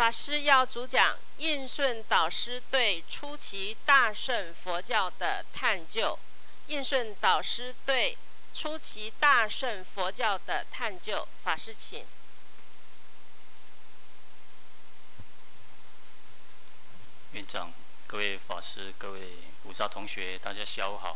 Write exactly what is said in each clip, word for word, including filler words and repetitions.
法师要主讲印顺导师对初期大乘佛教的探究。印顺导师对初期大乘佛教的探究，法师请。 院长、各位法师、各位菩萨同学，大家下午好。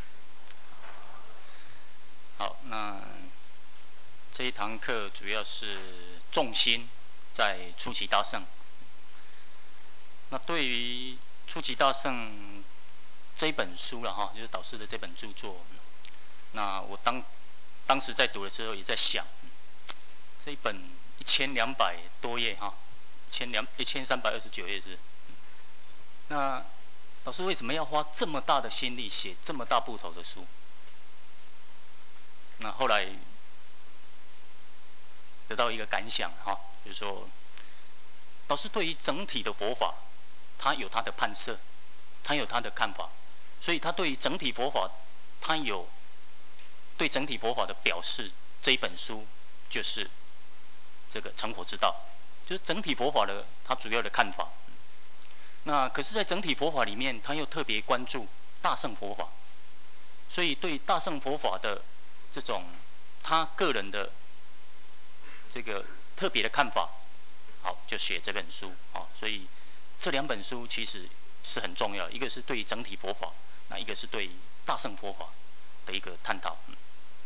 好，那这一堂课主要是重心在初期大乘。那对于初期大乘这一本书了哈，就是导师的这本著作，那我当当时在读的时候也在想，这一本一千两百多页哈，一千两一千三百二十九页是。那老师为什么要花这么大的心力写这么大部头的书？那后来得到一个感想哈，就是说，老师对于整体的佛法，他有他的判设，他有他的看法，所以他对于整体佛法，他有对整体佛法的表示。这一本书就是这个成佛之道，就是整体佛法的他主要的看法。那可是，在整体佛法里面，他又特别关注大乘佛法，所以对大乘佛法的这种他个人的这个特别的看法，好，就写这本书啊。所以这两本书其实是很重要，一个是对整体佛法，那一个是对大乘佛法的一个探讨。嗯、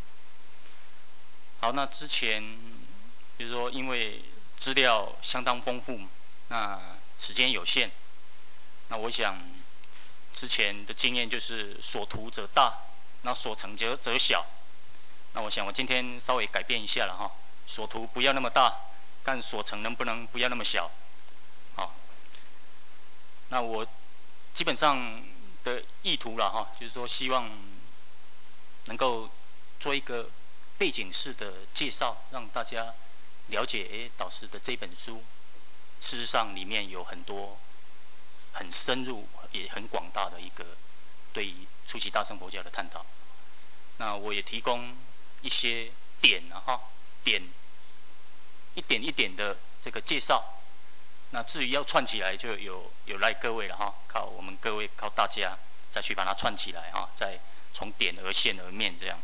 好，那之前比如说因为资料相当丰富，那时间有限。那我想，之前的经验就是所图者大，那所成者则小。那我想我今天稍微改变一下了哈，所图不要那么大，看所成能不能不要那么小。好，那我基本上的意图了哈，就是说希望能够做一个背景式的介绍，让大家了解诶导师的这本书，事实上里面有很多很深入也很广大的一个对于初期大乘佛教的探讨。那我也提供一些点啊哈，点一点一点的这个介绍。那至于要串起来，就有有赖各位了哈，靠我们各位靠大家再去把它串起来哈，再从点而线而面这样。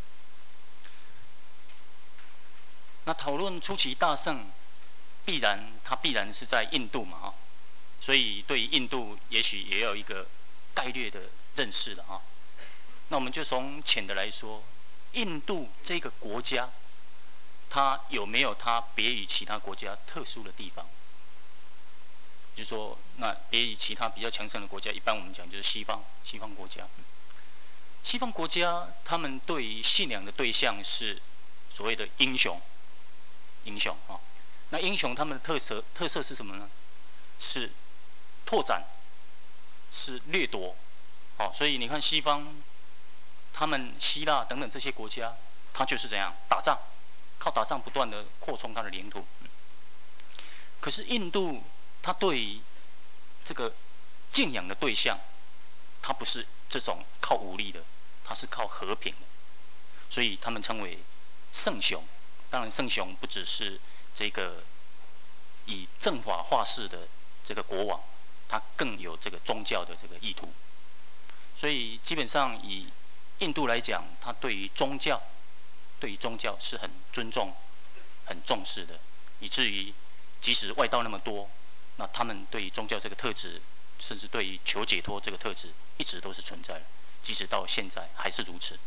那讨论初期大乘，必然它必然是在印度嘛哈。所以对于印度，也许也有一个概略的认识了哈。那我们就从浅的来说，印度这个国家，它有没有它别于其他国家特殊的地方？就是说，那别于其他比较强盛的国家，一般我们讲就是西方西方国家。西方国家他们对于信仰的对象是所谓的英雄，英雄啊。那英雄他们的特色特色是什么呢？是拓展，是掠夺，哦，所以你看西方，他们希腊等等这些国家，它就是这样打仗，靠打仗不断的扩充它的领土。可是印度，它对于这个敬仰的对象，它不是这种靠武力的，它是靠和平的，所以他们称为圣雄。当然，圣雄不只是这个以正法化世的这个国王。它更有这个宗教的这个意图，所以基本上以印度来讲，它对于宗教，对于宗教是很尊重、很重视的，以至于即使外道那么多，那他们对于宗教这个特质，甚至对于求解脱这个特质，一直都是存在的，即使到现在还是如此。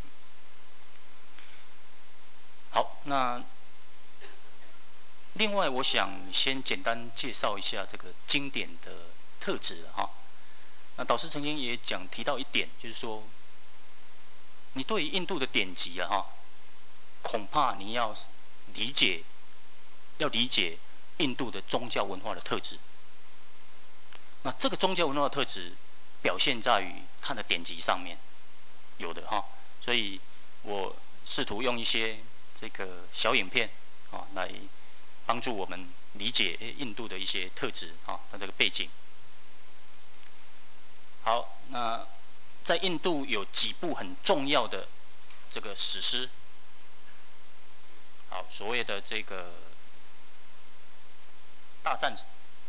好，那另外我想先简单介绍一下这个经典的特质哈。那导师曾经也讲提到一点，就是说，你对于印度的典籍啊哈，恐怕你要理解，要理解印度的宗教文化的特质。那这个宗教文化的特质表现在于它的典籍上面，有的哈。所以我试图用一些这个小影片啊来帮助我们理解印度的一些特质啊，它这个背景。好，那在印度有几部很重要的这个史诗，好，所谓的这个大战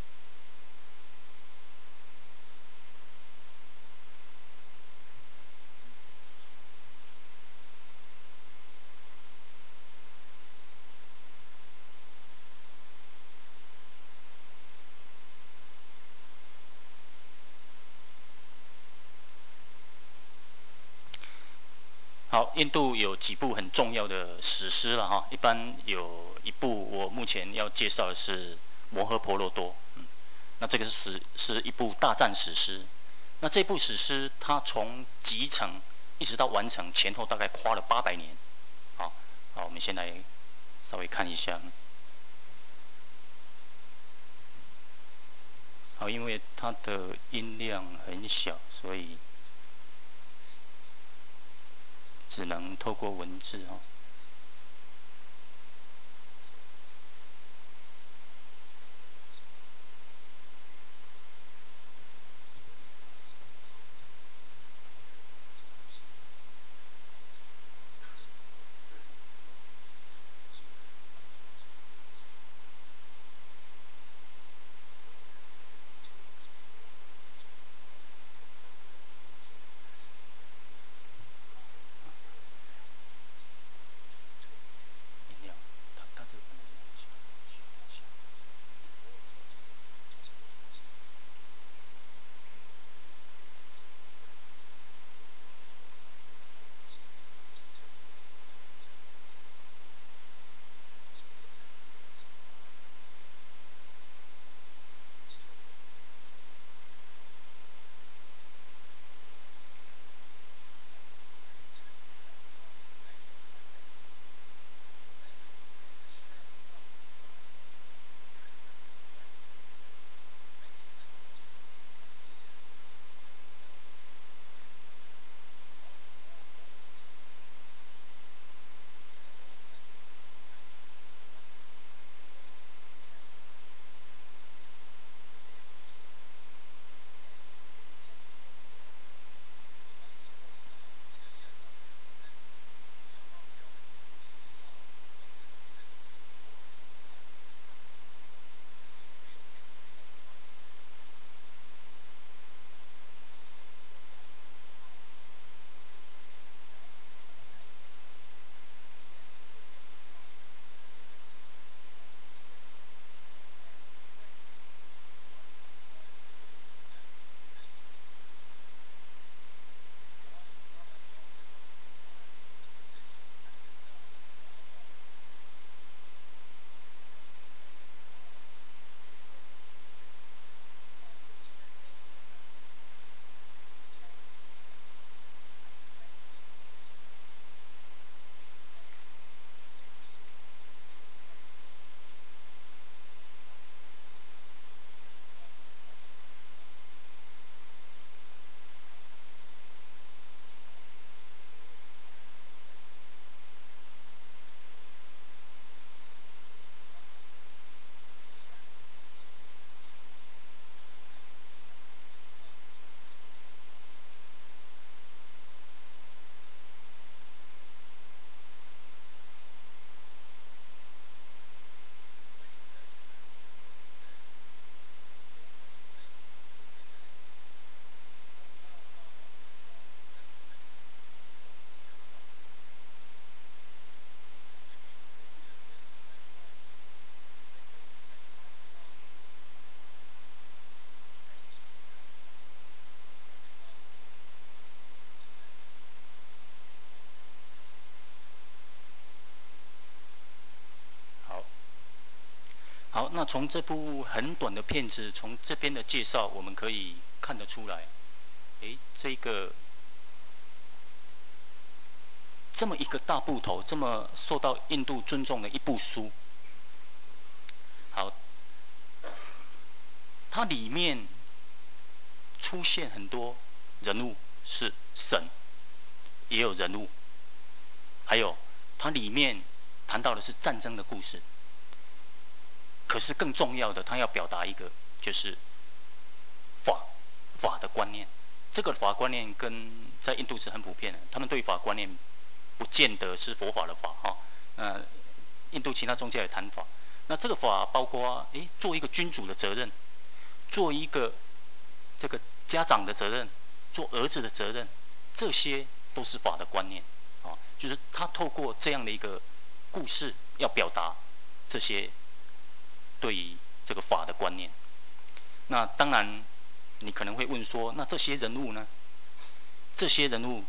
印度有几部很重要的史诗了哈，一般有一部我目前要介绍的是《摩诃婆罗多》，嗯，那这个是是一部大战史诗。那这部史诗它从集成一直到完成前后大概花了八百年。好，好，我们先来稍微看一下。好，因为它的音量很小，所以只能透过文字哈。音量，它它这个可能很小。好，好，那从这部很短的片子，从这边的介绍，我们可以看得出来，诶，这个这么一个大部头，这么受到印度尊重的一部书，好，它里面出现很多人物是神，也有人物，还有它里面谈到的是战争的故事。可是更重要的，它要表达一个就是法法的观念。这个法观念跟在印度是很普遍的，他们对法观念不见得是佛法的法哈。呃，印度其他宗教也谈法。那这个法包括诶，做一个君主的责任，做一个这个家长的责任，做儿子的责任，这些都是法的观念啊。就是他透过这样的一个故事，要表达这些对于这个法的观念。那当然，你可能会问说，那这些人物呢？这些人物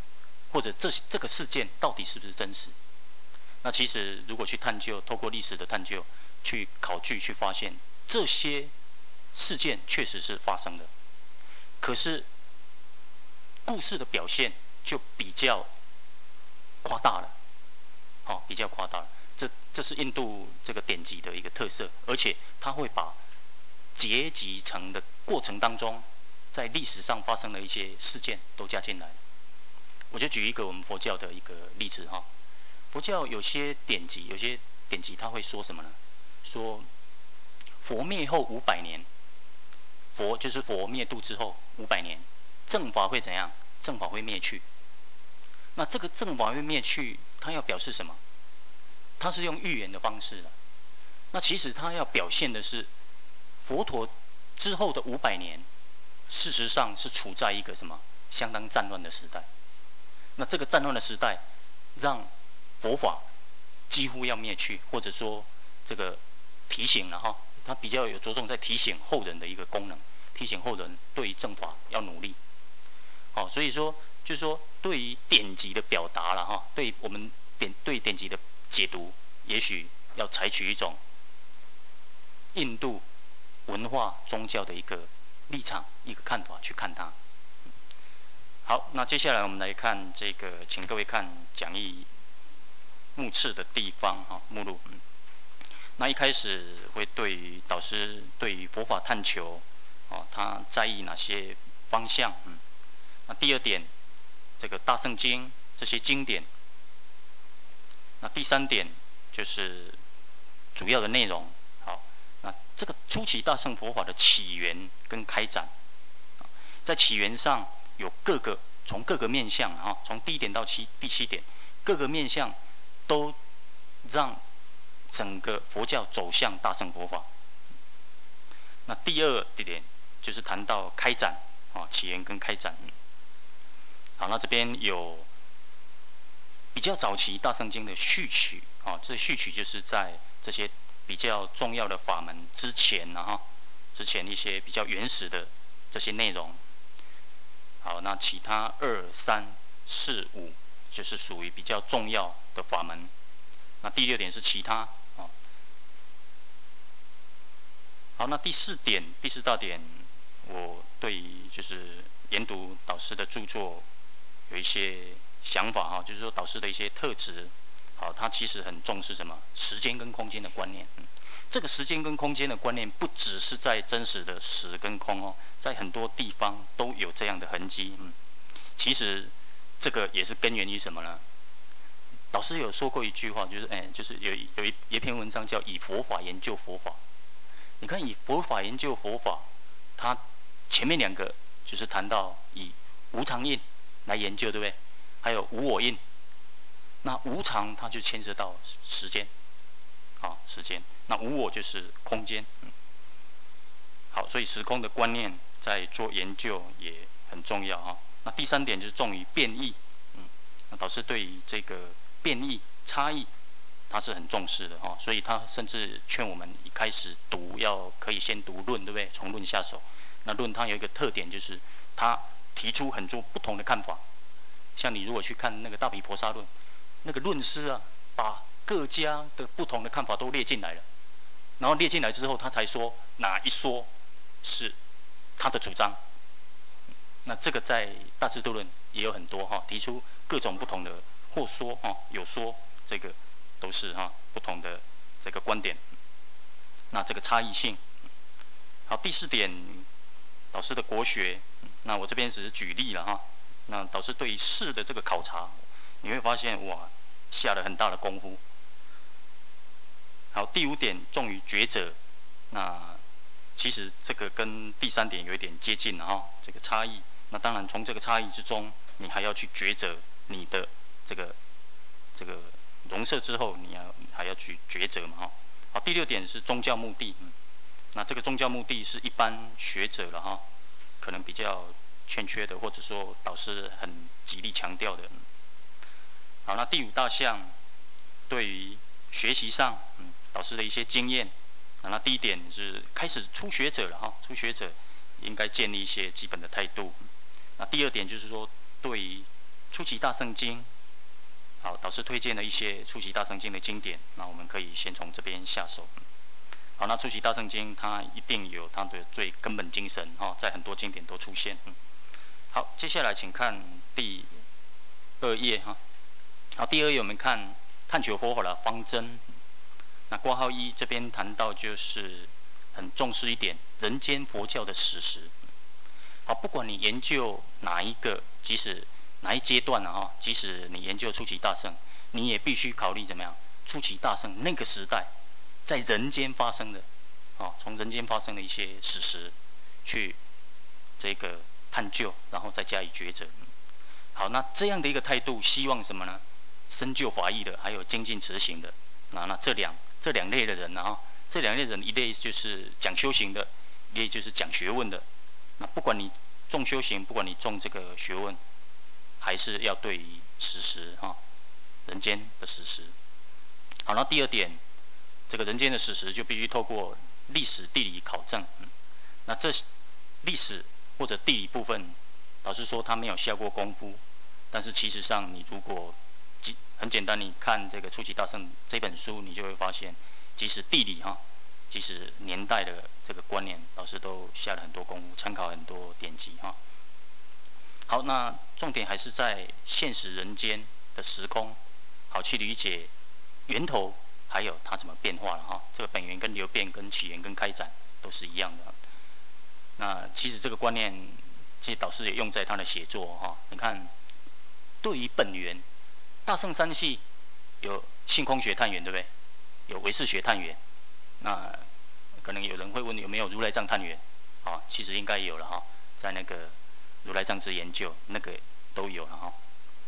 或者这这个事件到底是不是真实？那其实如果去探究，透过历史的探究，去考据，去发现这些事件确实是发生的，可是故事的表现就比较夸大了，好、哦，比较夸大了。这这是印度这个典籍的一个特色，而且它会把结集成的过程当中，在历史上发生的一些事件都加进来。我就举一个我们佛教的一个例子哈，佛教有些典籍，有些典籍它会说什么呢？说佛灭后五百年，佛就是佛灭度之后五百年，正法会怎样？正法会灭去。那这个正法会灭去，它要表示什么？它是用预言的方式的。那其实它要表现的是，佛陀之后的五百年，事实上是处在一个什么相当战乱的时代。那这个战乱的时代，让佛法几乎要灭去，或者说这个提醒了哈，它比较有着重在提醒后人的一个功能，提醒后人对于正法要努力。好，所以说就是说对于典籍的表达了哈，对我们典对典籍的解读，也许要采取一种印度文化宗教的一个立场、一个看法去看它。好，那接下来我们来看这个，请各位看讲义目次的地方哈，目录。嗯，那一开始会对于导师对于佛法探求，哦，他在意哪些方向？嗯，那第二点，这个大圣经这些经典。那第三点就是主要的内容。好，那这个初期大乘佛法的起源跟开展，在起源上有各个从各个面向哈，从第一点到七第七点，各个面向都让整个佛教走向大乘佛法。那第二点就是谈到开展啊，起源跟开展。好，那这边有比较早期大乘经的序曲啊，这序曲就是在这些比较重要的法门之前呢哈，之前一些比较原始的这些内容。好，那其他二、三、四、五就是属于比较重要的法门。那第六点是其他啊。好，那第四点，第四大点，我对就是研读导师的著作有一些想法哈，就是说导师的一些特质。好，他其实很重视什么？时间跟空间的观念。嗯，这个时间跟空间的观念，不只是在真实的时跟空哦，在很多地方都有这样的痕迹。嗯，其实这个也是根源于什么呢？导师有说过一句话，就是哎，就是有有一一篇文章叫《以佛法研究佛法》。你看，以佛法研究佛法，它前面两个就是谈到以无常印来研究，对不对？还有无我印。那无常它就牵涉到时间，啊，时间。那无我就是空间。嗯，好，所以时空的观念在做研究也很重要哈。那第三点就是重于变异。嗯，那导师对于这个变异差异，他是很重视的哈，所以他甚至劝我们一开始读要可以先读论，对不对？从论下手。那论它有一个特点，就是他提出很多不同的看法。像你如果去看那个《大毗婆沙论》，那个论师啊，把各家的不同的看法都列进来了，然后列进来之后，他才说哪一说是他的主张。那这个在《大智度论》也有很多哈，提出各种不同的或说哈，有说这个。都是哈不同的这个观点，那这个差异性。好，第四点，导师的国学，那我这边只是举例了哈。那导师对于事的这个考察，你会发现哇，下了很大的功夫。好，第五点重于抉择，那其实这个跟第三点有一点接近了哈，这个差异。那当然从这个差异之中，你还要去抉择你的这个这个。融摄之后，你要还要去抉择嘛哈。好，第六点是宗教目的，嗯，那这个宗教目的是一般学者了哈，可能比较欠缺的，或者说导师很极力强调的。嗯，好，那第五大项对于学习上，嗯，导师的一些经验。那第一点是开始初学者了哈，初学者应该建立一些基本的态度。那第二点就是说，对于初期大乘经，好，导师推荐了一些初期大乘经的经典，那我们可以先从这边下手。好，那初期大乘经它一定有它的最根本精神哈，在很多经典都出现。嗯，好，接下来请看第二页哈。好，第二页我们看探求佛法的方针。那挂号一这边谈到就是很重视一点人间佛教的史实。好，不管你研究哪一个，即使哪一阶段啊哈，即使你研究初期大乘，你也必须考虑怎么样？初期大乘那个时代在人间发生的，啊，从人间发生的一些史实去这个探究，然后再加以抉择。好，那这样的一个态度，希望什么呢？深究法义的，还有精进持行的。那那这两这两类的人呢，哈，这两类人一类就是讲修行的，一类就是讲学问的。那不管你重修行，不管你重这个学问，还是要对于史实哈，人间的史实。好，那第二点，这个人间的史实就必须透过历史地理考证。嗯，那这历史或者地理部分，老实说他没有下过功夫，但是其实上你如果很简单，你看这个《初期大乘》这本书，你就会发现，即使地理哈，即使年代的这个观念，老师都下了很多功夫，参考很多典籍哈。好，那重点还是在现实人间的时空，好去理解源头，还有它怎么变化了哈。这个本源跟流变、跟起源跟开展都是一样的。那其实这个观念，其实导师也用在他的写作哈。你看，对于本源。大乘三系有性空学探源，对不对？有唯识学探源。那可能有人会问，有没有如来藏探源？啊，其实应该有了哈，在那个如来藏之研究那个都有了哈。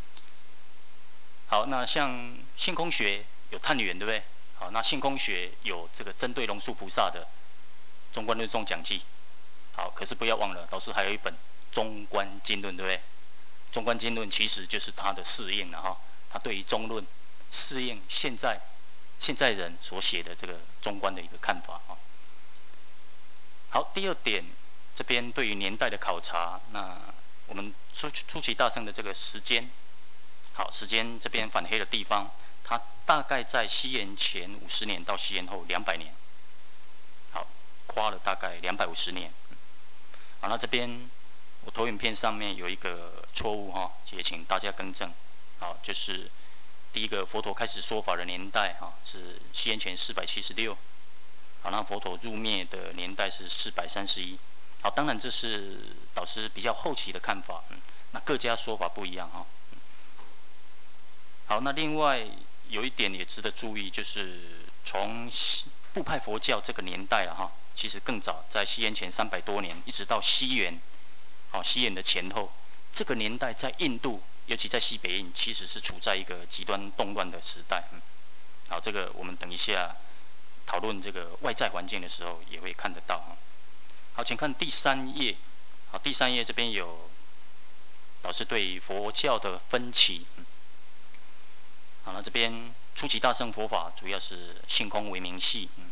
好，那像性空学有探源，对不对？好，那性空学有这个针对龙树菩萨的《中观论颂讲记》。好，可是不要忘了，导师还有一本《中观经论》，对不对？《中观经论》其实就是他的适应了哈。他对于中论适应现在现在人所写的这个中观的一个看法啊。好，第二点，这边对于年代的考察，那我们初初期大乘的这个时间，好，时间这边反黑的地方，它大概在西元前五十年到西元后两百年，好，跨了大概两百五十年。好，那这边我投影片上面有一个错误哈，也请大家更正。好，就是第一个佛陀开始说法的年代哈，是西元前四百七十六。好，那佛陀入灭的年代是四百三十一。好，当然这是导师比较后期的看法，嗯，那各家说法不一样哈。好，那另外有一点也值得注意，就是从部派佛教这个年代了哈，其实更早，在西元前三百多年，一直到西元，好，西元的前后，这个年代在印度。尤其在西北印，其实是处在一个极端动乱的时代。嗯，好，这个我们等一下讨论这个外在环境的时候也会看得到哈。好，请看第三页。好，第三页这边有老师对佛教的分歧。嗯，好，那这边初期大乘佛法主要是性空为名系。嗯，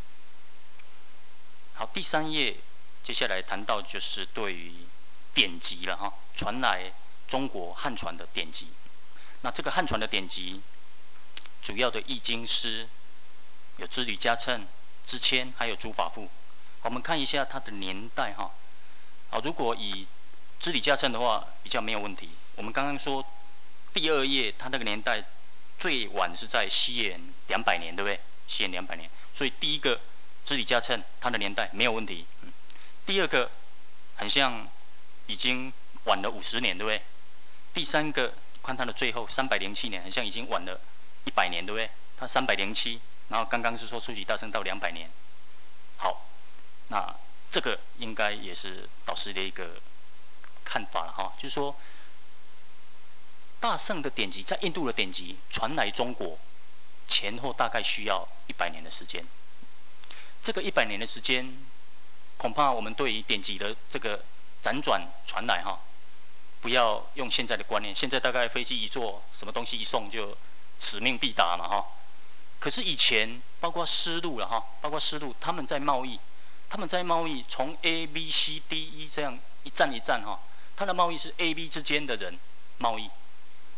好，第三页接下来谈到就是对于典籍了哈，传来。中国汉传的典籍，那这个汉传的典籍，主要的译经师有支履迦谶、支谦，还有诸法父。我们看一下它的年代哈。好，如果以支履迦谶的话，比较没有问题。我们刚刚说第二页，它那个年代最晚是在西元两百年，对不对？西元两百年，所以第一个支履迦谶，它的年代没有问题。嗯，第二个很像已经晚了五十年，对不对？第三个看它的最后三百零七年，很像已经晚了一百年，对不对？它三百零七，然后刚刚是说初期大乘到两百年。好，那这个应该也是导师的一个看法了哈，就是说大乘的典籍在印度的典籍传来中国前后大概需要一百年的时间。这个一百年的时间，恐怕我们对于典籍的这个辗转传来哈。不要用现在的观念，现在大概飞机一坐，什么东西一送就使命必达嘛哈。可是以前包括丝路了哈，包括丝路，他们在贸易，他们在贸易从 A B C D E 这样一站一站哈，他的贸易是 A B 之间的人贸易，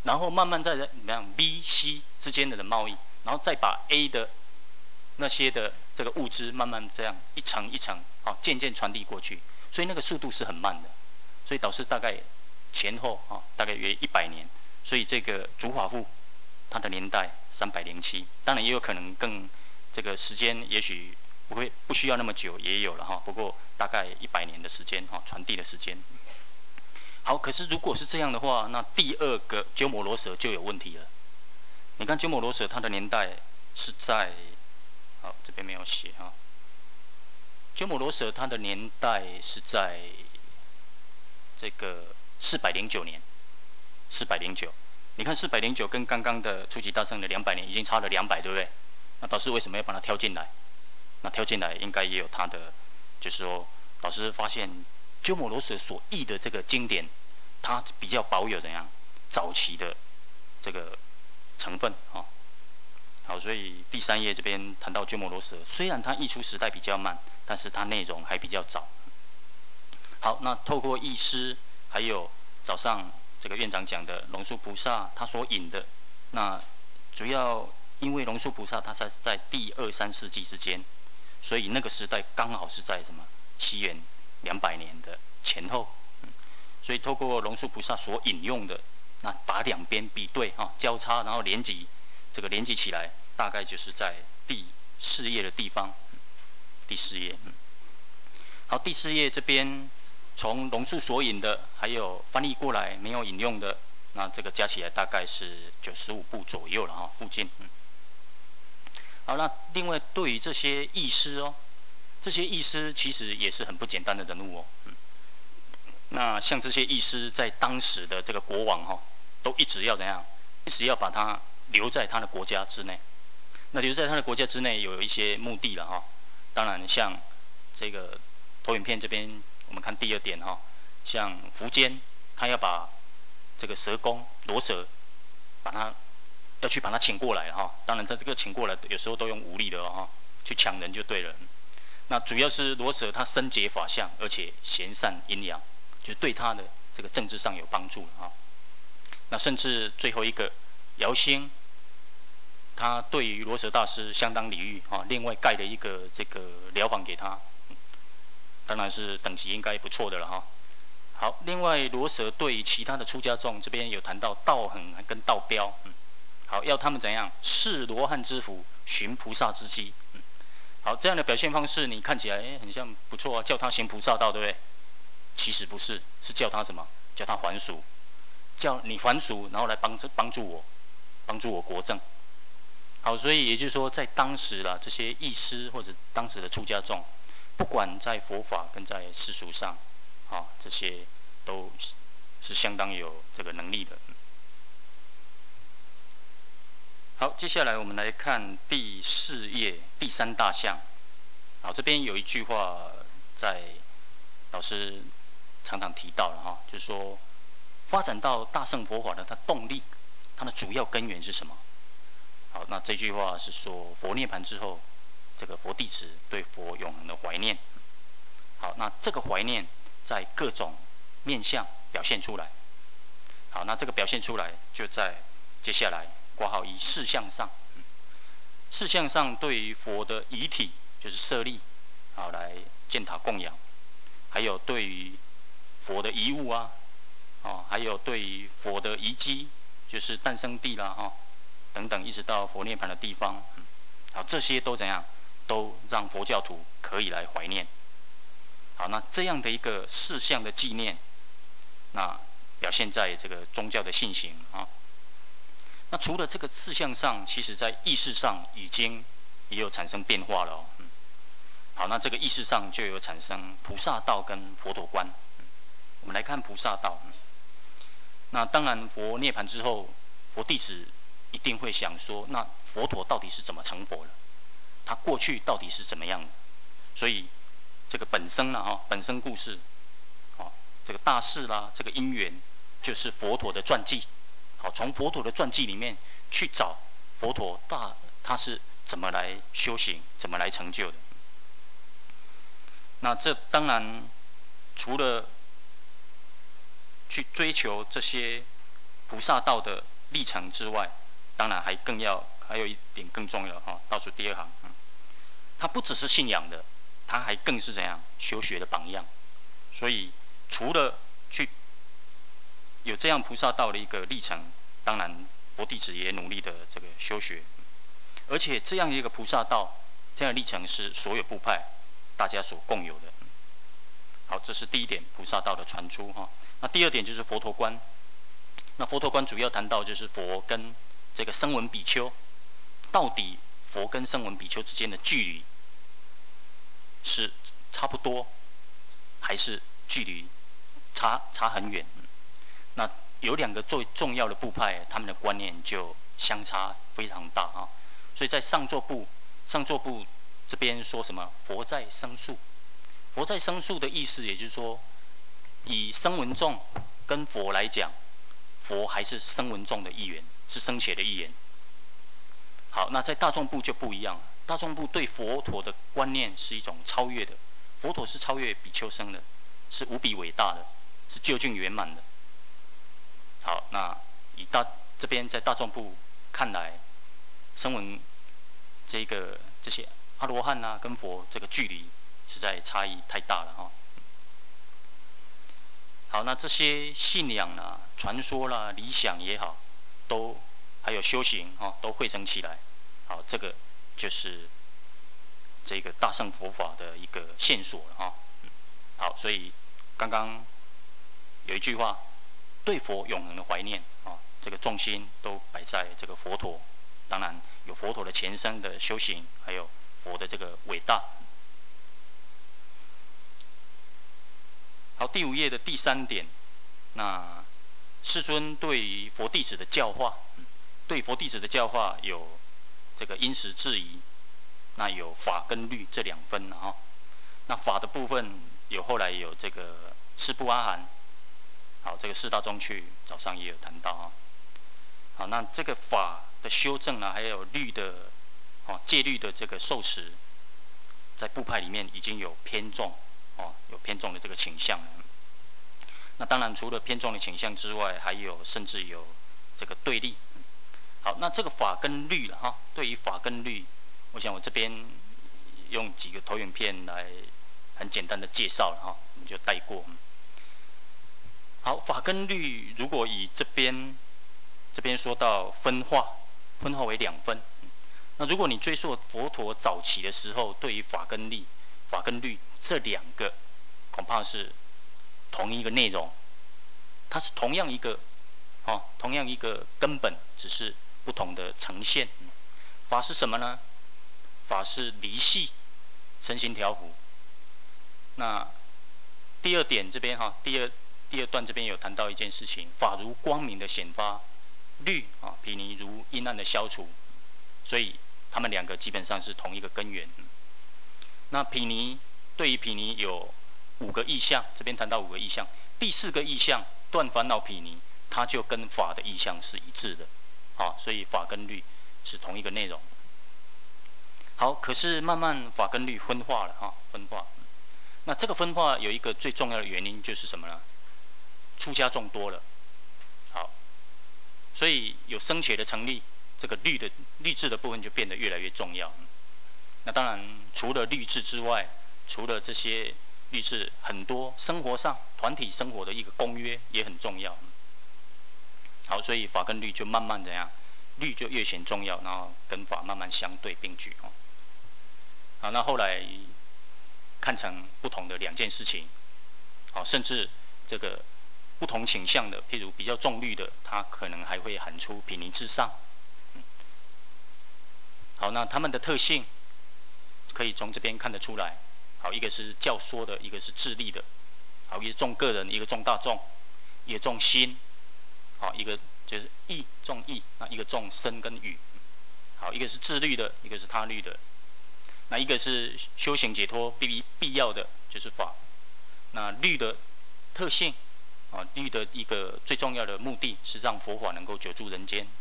然后慢慢再怎么样 B、C 之间的贸易，然后再把 A 的那些的这个物资慢慢这样一层一层，好渐渐传递过去，所以那个速度是很慢的，所以导致大概前后啊大概约一百年，所以这个主法富它的年代三百零七，当然也有可能更这个时间也许不会不需要那么久，也有了哈，不过大概一百年的时间哈传递的时间。好，可是如果是这样的话，那第二个鸠摩罗什就有问题了。你看鸠摩罗什它的年代是在，好这边没有写哈。鸠摩罗什它的年代是在这个四百零九年，四百零九。你看四百零九跟刚刚的初级大圣的两百年已经差了两百，对不对？那导师为什么要把它挑进来？那挑进来应该也有它的，就是说老师发现鸠摩罗什所译的这个经典，它比较保有怎样早期的这个成分啊。好，所以第三页这边谈到鸠摩罗什，虽然它译出时代比较慢，但是它内容还比较早。好，那透过译师，还有早上这个院长讲的龙树菩萨他所引的，那主要因为龙树菩萨他是在第二三世纪之间，所以那个时代刚好是在什么西元两百年的前后，嗯，所以透过龙树菩萨所引用的，那把两边比对啊交叉，然后连集，这个连集起来，大概就是在第四页的地方，嗯、第四页，嗯，好，第四页这边从龙树所引的，还有翻译过来没有引用的，那这个加起来大概是九十五部左右了哈，附近，嗯。好，那另外对于这些译师哦，这些译师其实也是很不简单的人物哦。嗯，那像这些译师在当时的这个国王哈、哦，都一直要怎样？一直要把他留在他的国家之内。那留在他的国家之内有一些目的了哈、哦。当然，像这个投影片这边，我们看第二点哈、哦，像苻坚，他要把这个蛇公罗蛇，把他要去把他请过来哈。当然，他这个请过来有时候都用武力的哈，去抢人就对了。那主要是罗舍他深解法相，而且贤善阴阳，就对他的这个政治上有帮助了哈。那甚至最后一个姚兴，他对于罗舍大师相当礼遇啊，另外盖了一个这个疗房给他，当然是等级应该不错的了哈。好，另外罗舍对其他的出家众这边有谈到道恒跟道标，嗯，好，要他们怎样视罗汉之福，寻菩萨之机，嗯，好，这样的表现方式你看起来哎很像不错啊，叫他行菩萨道，对不对？其实不是，是叫他什么？叫他还俗，叫你还俗，然后来帮助帮助我，帮助我国政。好，所以也就是说，在当时啦，这些义师或者当时的出家众，不管在佛法跟在世俗上，啊，这些都是相当有这个能力的。好，接下来我们来看第四页第三大项。好，这边有一句话在老师常常提到了哈，就是说发展到大乘佛法的它动力，它的主要根源是什么？好，那这句话是说佛涅槃之后，这个佛弟子对佛永恒的怀念。好，那这个怀念在各种面向表现出来。好，那这个表现出来就在接下来括号一事项上。嗯，事项上对于佛的遗体就是舍利，好来建塔供养，还有对于佛的遗物啊，哦，还有对于佛的遗迹，就是诞生地啦，哈、哦，等等，一直到佛涅槃的地方，嗯，好，这些都怎样？都让佛教徒可以来怀念。好，那这样的一个事项的纪念，那表现在这个宗教的信行啊。那除了这个事项上，其实在意识上已经也有产生变化了哦。嗯，好，那这个意识上就有产生菩萨道跟佛陀观。嗯，我们来看菩萨道。嗯，那当然，佛涅槃之后，佛弟子一定会想说，那佛陀到底是怎么成佛的？他过去到底是怎么样的？所以这个本身啦，哈，本身故事，哦，这个大事啦，这个因缘，就是佛陀的传记。好，从佛陀的传记里面去找佛陀大他是怎么来修行，怎么来成就的。那这当然除了去追求这些菩萨道的历程之外，当然还更要还有一点更重要哈，倒数第二行，嗯，它不只是信仰的，它还更是怎样修学的榜样。所以除了去有这样菩萨道的一个历程，当然佛弟子也努力的这个修学，而且这样一个菩萨道，这样的历程是所有部派大家所共有的。好，这是第一点，菩萨道的传出哈。那第二点就是佛陀观。那佛陀观主要谈到就是佛跟这个声闻比丘，到底佛跟声闻比丘之间的距离是差不多，还是距离差差很远？那有两个最重要的部派，他们的观念就相差非常大哈。所以在上座部，上座部这边说什么？佛在生宿。佛在生宿的意思，也就是说，以声闻众跟佛来讲，佛还是声闻众的一员，是生且的一员。好，那在大众部就不一样了。大众部对佛陀的观念是一种超越的，佛陀是超越比丘僧的，是无比伟大的，是究竟圆满的。好，那以大这边在大众部看来，声闻这个这些阿罗汉啊，跟佛这个距离实在差异太大了哈。好，那这些信仰啦、传说啦、理想也好，都还有修行哈，都汇成起来。好，这个就是这个大乘佛法的一个线索了哈。好，所以刚刚有一句话，对佛永恒的怀念啊，这个重心都摆在这个佛陀。当然有佛陀的前生的修行，还有佛的这个伟大。好，第五页的第三点，那世尊对于佛弟子的教化，对佛弟子的教化有这个因时制宜，那有法跟律这两分哈。那法的部分有后来有这个四部阿含，好，这个四大宗趣早上也有谈到哈。好，那这个法的修正呢，还有律的，哦，戒律的这个受持，在部派里面已经有偏重，哦，有偏重的这个倾向了。那当然，除了偏重的倾向之外，还有甚至有这个对立。好，那这个法跟律了哈，对于法跟律，我想我这边用几个投影片来很简单的介绍了哈，我们就带过。好，法跟律如果以这边这边说到分化，分化为两分。那如果你追溯佛陀早期的时候，对于法跟律、法跟律这两个，恐怕是同一个内容，它是同样一个，哦，同样一个根本，只是不同的呈现。法是什么呢？法是离系，身心调伏。那第二点这边哈，第二第二段这边有谈到一件事情：法如光明的显发，律啊毗尼如阴暗的消除。所以他们两个基本上是同一个根源。那毗尼对于毗尼有五个意象，这边谈到五个意象，第四个意象断烦恼毗尼，它就跟法的意象是一致的，啊，所以法跟律是同一个内容。好，可是慢慢法跟律分化了哈，分化。那这个分化有一个最重要的原因就是什么呢？出家众多了，好，所以有僧伽的成立，这个律的律制的部分就变得越来越重要。那当然，除了律制之外，除了这些律制，很多生活上团体生活的一个公约也很重要。好，所以法跟律就慢慢怎样，律就越显重要，然后跟法慢慢相对并举哦。好，那后来看成不同的两件事情，好，甚至这个不同倾向的，譬如比较重律的，他可能还会喊出毗尼至上。嗯，好，那他们的特性可以从这边看得出来。好，一个是教唆的，一个是自利的。好，一个重个人，一个重大众，一个重心。好，一个就是义重义，那一个重身跟语。好，一个是自律的，一个是他律的。那一个是修行解脱必必要的，就是法。那律的特性，啊，律的一个最重要的目的是让佛法能够久住人间。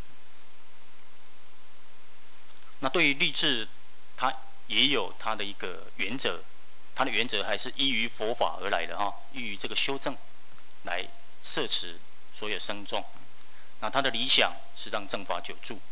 那对于律制，它也有它的一个原则，它的原则还是依于佛法而来的哈，依于这个修正来摄持所有僧众。 那他的理想是让正法久住。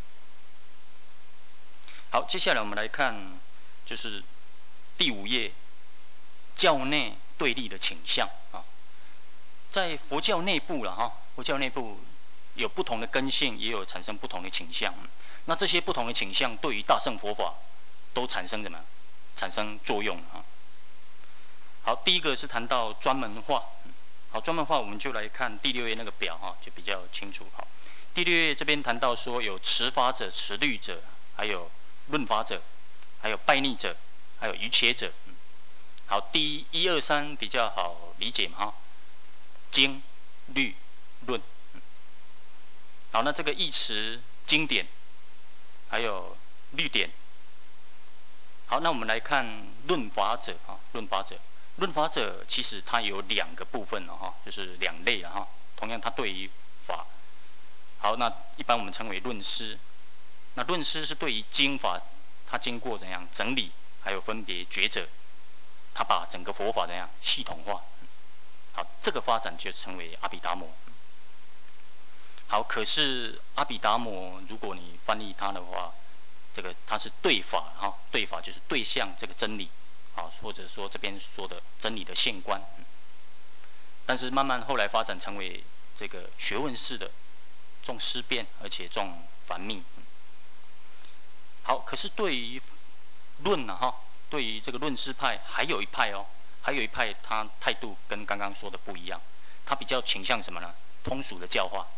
好，接下来我们来看，就是第五页教内对立的倾向啊，在佛教内部了哈，佛教内部有不同的根性，也有产生不同的倾向。那这些不同的倾向对于大乘佛法都产生什么？产生作用啊。好，第一个是谈到专门化。好，专门化我们就来看第六页那个表哈，就比较清楚。好，第六页这边谈到说有持法者、持律者，还有论法者，还有拜逆者，还有瑜伽者。好，第一一二三比较好理解嘛哈，经、律、论。好，那这个义持经典，还有律典。好，那我们来看论法者哈，论法者。论法者其实它有两个部分了哈，就是两类了哈。同样，它对于法，好，那一般我们称为论师。那论师是对于经法，它经过怎样整理，还有分别抉择，它把整个佛法怎样系统化。好，这个发展就称为阿毗达摩。好，可是阿毗达摩，如果你翻译它的话，这个它是对法哈，对法就是对象这个真理。好，或者说这边说的真理的现观，但是慢慢后来发展成为这个学问式的，重思辨，而且重繁密。好，可是对于论呢、啊、哈，对于这个论师派，还有一派哦，还有一派他态度跟刚刚说的不一样，他比较倾向什么呢？通俗的教化。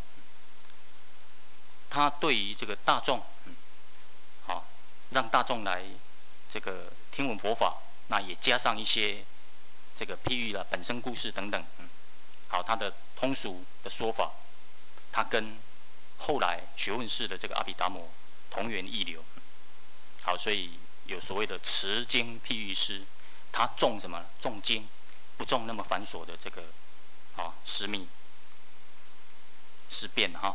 他对于这个大众，好，让大众来这个听闻佛法。那也加上一些这个譬喻了、本身故事等等，嗯，好，它的通俗的说法，它跟后来学问式的这个阿毗达摩同源异流。好，所以有所谓的持经譬喻师，他重什么？重经，不重那么繁琐的这个啊思密思辨哈。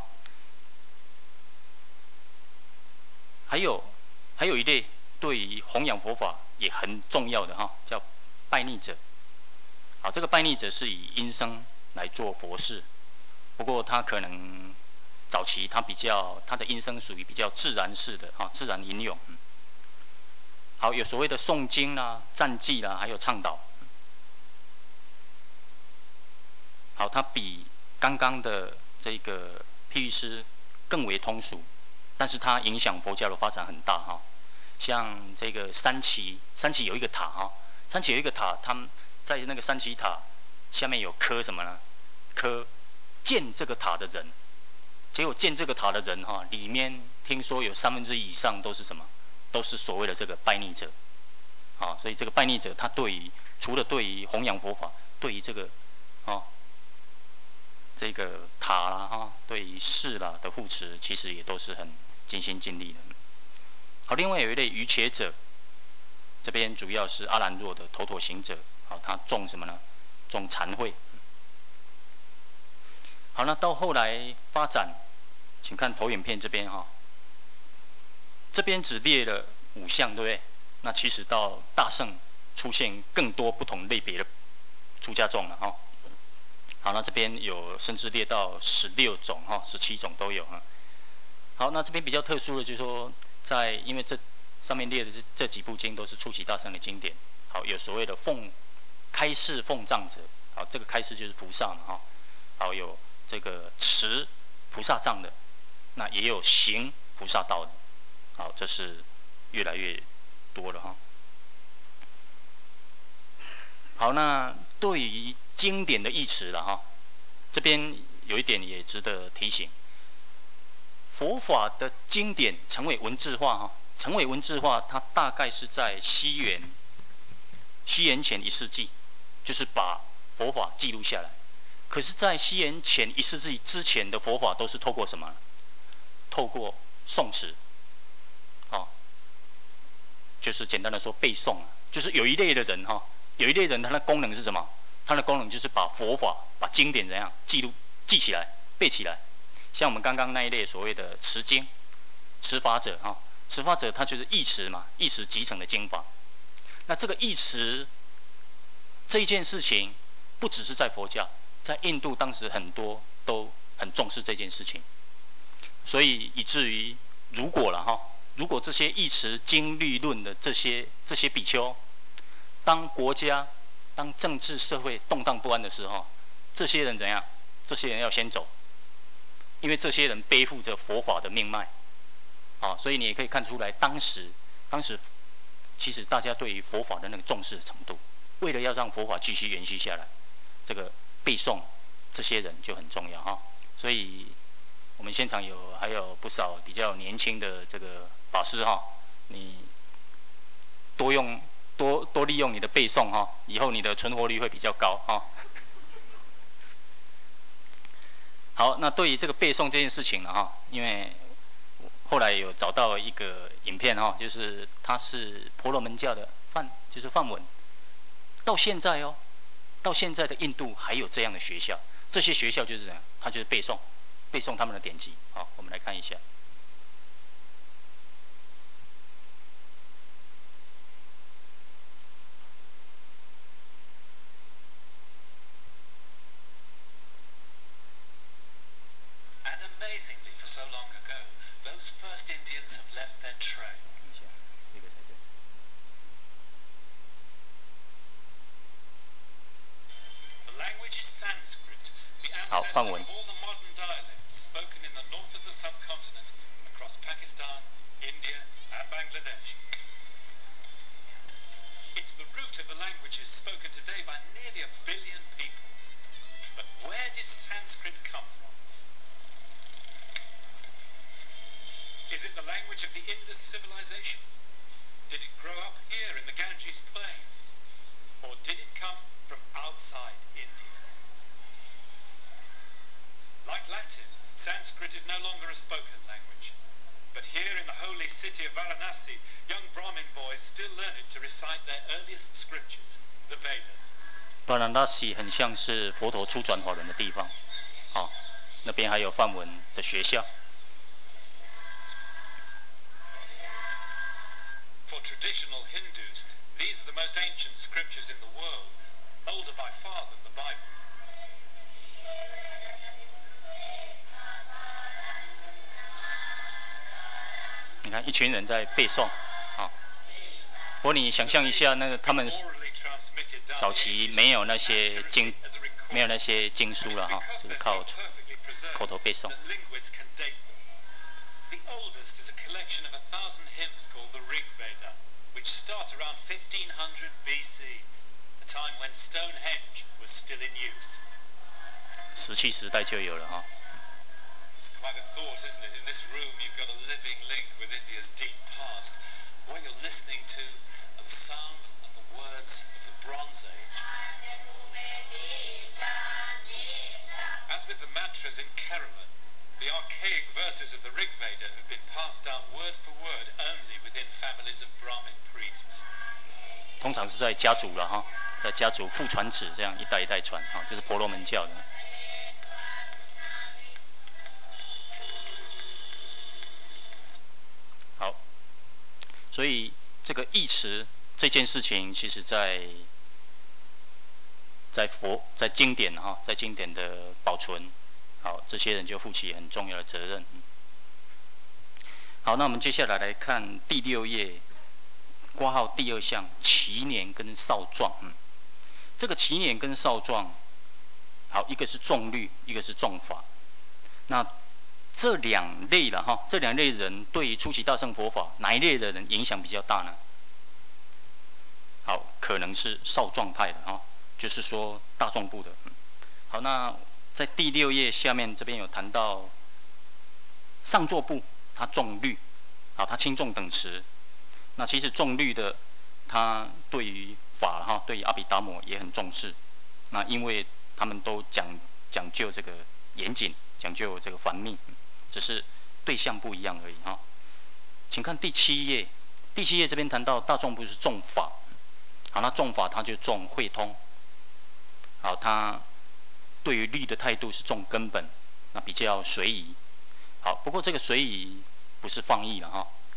还有还有一类对于弘扬佛法也很重要的哈，叫拜逆者。好，这个拜逆者是以因声来做佛事，不过他可能早期他比较他的因声属于比较自然式的哈，自然吟咏。好，有所谓的诵经啦、赞记啦，还有倡导。好，它比刚刚的这个譬喻师更为通俗，但是它影响佛教的发展很大哈。像这个三奇，三奇有一个塔哈，三奇有一个塔，他们在那个三奇塔下面有刻什么呢？刻建这个塔的人，结果建这个塔的人哈，里面听说有三分之一以上都是什么？都是所谓的这个拜逆者，啊，所以这个拜逆者他对于除了对于弘扬佛法，对于这个啊这个塔啦哈，对于寺啦的护持，其实也都是很尽心尽力的。好，另外有一类瑜伽者，这边主要是阿兰若的头陀行者，好，他重什么呢？重禅慧。好，那到后来发展，请看投影片这边哈，这边只列了五项，对不对？那其实到大乘出现更多不同类别的出家众了哈。好，那这边有甚至列到十六种哈，十七种都有哈。好，那这边比较特殊的就是说，在因为这上面列的这这几部经都是初期大乘的经典。好，有所谓的奉开示奉藏者，好，这个开示就是菩萨嘛哈。好，有这个持菩萨藏的，那也有行菩萨道的。好，这是越来越多了哈。好，那对于经典的义持了哈，这边有一点也值得提醒。佛法的经典成为文字化哈，成为文字化，它大概是在西元西元前一世纪，就是把佛法记录下来。可是，在西元前一世纪之前的佛法都是透过什么？透过诵持，哦，就是简单的说背诵啊，就是有一类的人哈，有一类人他的功能是什么？他的功能就是把佛法、把经典怎样记录、记起来、背起来。像我们刚刚那一类所谓的持经、持法者哈，持法者他就是义持嘛，义持集成的经法。那这个义持这一件事情，不只是在佛教，在印度当时很多都很重视这件事情，所以以至于如果了哈，如果这些义持经律论的这些这些比丘，当国家、当政治社会动荡不安的时候，这些人怎样？这些人要先走，因为这些人背负着佛法的命脉，啊，所以你也可以看出来，当时当时其实大家对于佛法的那个重视程度，为了要让佛法继续延续下来，这个背诵这些人就很重要哈。所以我们现场有还有不少比较年轻的这个法师哈，你多用多多利用你的背诵哈，以后你的存活率会比较高哈。好，那对于这个背诵这件事情呢哈，因为后来有找到一个影片哈，就是它是婆罗门教的梵，就是梵文，到现在哦，到现在的印度还有这样的学校，这些学校就是这样，它就是背诵，背诵他们的典籍。好，我们来看一下。 And amazingly, for so long ago, those first Indians have left their trail. 这个才对。 The language is Sanskrit, the 好， ancestor 梵文 of all the modern dialects spoken in the north of the subcontinent, across Pakistan, India, and Bangladesh. It's the root of the languages spoken today by nearly a billion people. But where did Sanskrit come from? Is it the language of the Indus civilization? Did it grow up here in the Ganges plain? Or did it come from outside India? Like Latin, Sanskrit is no longer a spoken language. But here in the holy city of Varanasi, young Brahmin boys still learn it to recite their earliest scriptures, the Vedas. 巴兰拉西很像是佛陀初转法轮的地方，好，那边还有梵文的学校。 For traditional Hindus, these are the most ancient scriptures in the world, older by far than the Bible. 你看，一群人在背诵，啊，不过你想象一下，那个他们早期没有那些经，没有那些经书了哈，就是靠口头背诵。 The oldest is a collection of a thousand hymns called the Rig Veda, which start around fifteen hundred B C, a time when Stonehenge was still in use. 石器时代就有了哈。 It's quite a thought, isn't it? In this room, you've got a living link with India's deep past. What you're listening to are the sounds and the words of the Bronze Age. As with the mantras in Kerala, the archaic verses of the Rig Veda have been passed down word for word only within families of Brahmin priests. 通常是在家族了哈，在家族父传子这样一代一代传哈，这是婆罗门教的。好，所以这个义持这件事情，其实在在佛在经典哈，在经典的保存，好，这些人就负起很重要的责任。好，那我们接下来来看第六页，括号第二项祈年跟少壮。嗯，这个祈年跟少壮，好，一个是重律，一个是重法。那这两类了哈，这两类人对于初期大乘佛法哪一类的人影响比较大呢？好，可能是少壮派的哈，就是说大众部的。嗯，好，那在第六页下面这边有谈到上座部，他重律，好，他轻重等持。那其实重律的，他对于法哈，对于阿毗达摩也很重视。那因为他们都讲讲究这个严谨，讲究这个繁密。只是对象不一样而已哈。请看第七页，第七页这边谈到大众部是重法，好，那重法他就重会通，好，他对于律的态度是重根本，那比较随意，好，不过这个随意不是放逸了哈，